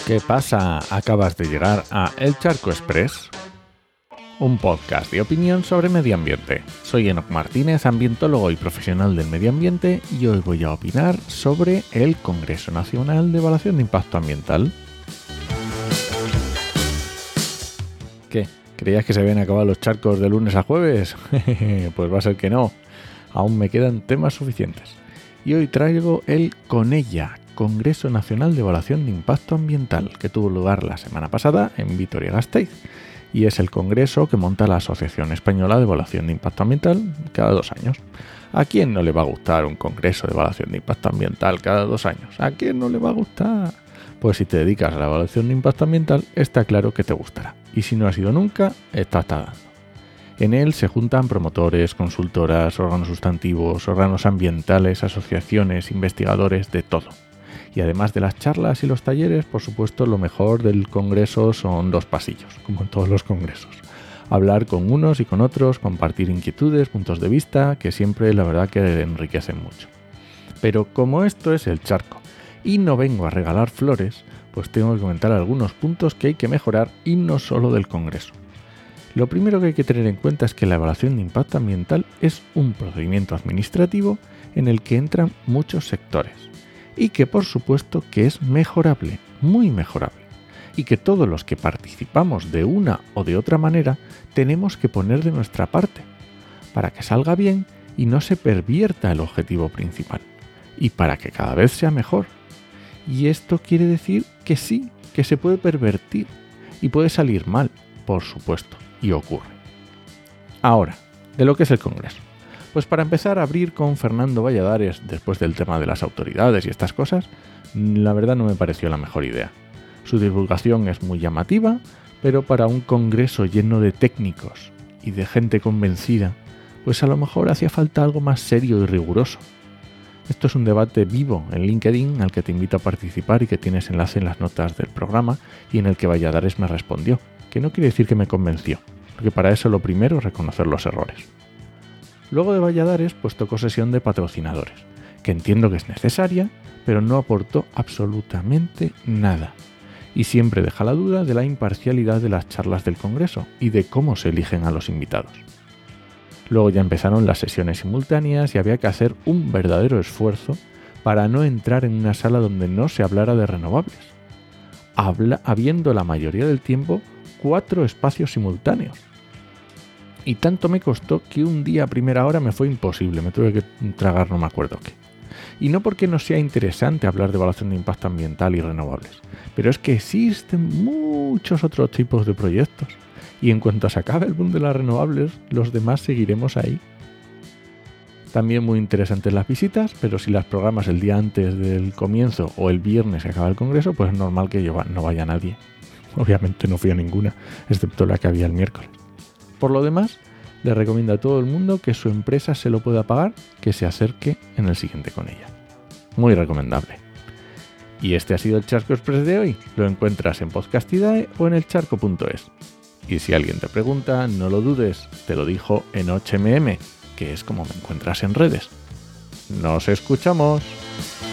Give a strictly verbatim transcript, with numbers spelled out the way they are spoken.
¿Qué pasa? Acabas de llegar a El Charco Express, un podcast de opinión sobre medio ambiente. Soy Enoc Martínez, ambientólogo y profesional del medio ambiente, y hoy voy a opinar sobre el Congreso Nacional de Evaluación de Impacto Ambiental. ¿Qué? ¿Creías que se habían acabado los charcos de lunes a jueves? Pues va a ser que no. Aún me quedan temas suficientes. Y hoy traigo el CONEIA, Congreso Nacional de Evaluación de Impacto Ambiental, que tuvo lugar la semana pasada en Vitoria-Gasteiz. Y es el congreso que monta la Asociación Española de Evaluación de Impacto Ambiental cada dos años. ¿A quién no le va a gustar un congreso de evaluación de impacto ambiental cada dos años? ¿A quién no le va a gustar? Pues si te dedicas a la evaluación de impacto ambiental, está claro que te gustará. Y si no ha sido nunca, está dando. En él se juntan promotores, consultoras, órganos sustantivos, órganos ambientales, asociaciones, investigadores, de todo. Y además de las charlas y los talleres, por supuesto, lo mejor del congreso son los pasillos, como en todos los congresos. Hablar con unos y con otros, compartir inquietudes, puntos de vista, que siempre la verdad que enriquecen mucho. Pero como esto es el charco y no vengo a regalar flores, pues tengo que comentar algunos puntos que hay que mejorar y no solo del congreso. Lo primero que hay que tener en cuenta es que la evaluación de impacto ambiental es un procedimiento administrativo en el que entran muchos sectores. Y que por supuesto que es mejorable, muy mejorable, y que todos los que participamos de una o de otra manera tenemos que poner de nuestra parte para que salga bien y no se pervierta el objetivo principal, y para que cada vez sea mejor. Y esto quiere decir que sí, que se puede pervertir y puede salir mal, por supuesto, y ocurre. Ahora, de lo que es el Congreso. Pues para empezar a abrir con Fernando Valladares, después del tema de las autoridades y estas cosas, la verdad no me pareció la mejor idea. Su divulgación es muy llamativa, pero para un congreso lleno de técnicos y de gente convencida, pues a lo mejor hacía falta algo más serio y riguroso. Esto es un debate vivo en LinkedIn al que te invito a participar y que tienes enlace en las notas del programa y en el que Valladares me respondió, que no quiere decir que me convenció, porque para eso lo primero es reconocer los errores. Luego de Valladares, pues tocó sesión de patrocinadores, que entiendo que es necesaria, pero no aportó absolutamente nada. Y siempre deja la duda de la imparcialidad de las charlas del Congreso y de cómo se eligen a los invitados. Luego ya empezaron las sesiones simultáneas y había que hacer un verdadero esfuerzo para no entrar en una sala donde no se hablara de renovables, Habla, habiendo la mayoría del tiempo cuatro espacios simultáneos. Y tanto me costó que un día a primera hora me fue imposible, me tuve que tragar no me acuerdo qué. Y no porque no sea interesante hablar de evaluación de impacto ambiental y renovables, pero es que existen muchos otros tipos de proyectos. Y en cuanto se acabe el boom de las renovables, los demás seguiremos ahí. También muy interesantes las visitas, pero si las programas el día antes del comienzo o el viernes que acaba el congreso, pues es normal que no vaya nadie. Obviamente no fui a ninguna, excepto la que había el miércoles. Por lo demás, le recomiendo a todo el mundo que su empresa se lo pueda pagar, que se acerque en el siguiente CONEIA. Muy recomendable. Y este ha sido el Charco Express de hoy. Lo encuentras en Podcastidae o en elcharco punto es. Y si alguien te pregunta, no lo dudes, te lo dijo en H M M, que es como me encuentras en redes. ¡Nos escuchamos!